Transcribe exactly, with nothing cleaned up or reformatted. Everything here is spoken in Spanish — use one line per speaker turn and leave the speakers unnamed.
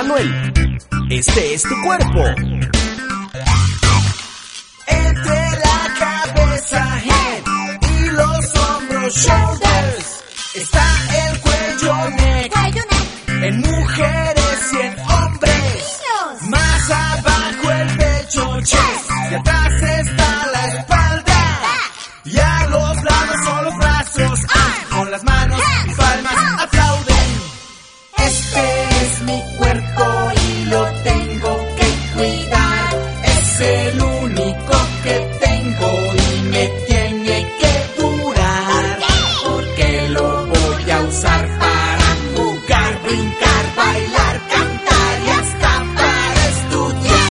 Manuel. Este es tu cuerpo.
Entre la cabeza, head, y los hombros, shoulders, está el cuello, neck, en mujeres y en hombres. Más abajo el pecho, chest, y atrás está la espalda. Y a los lados son los brazos, con las manos y palmas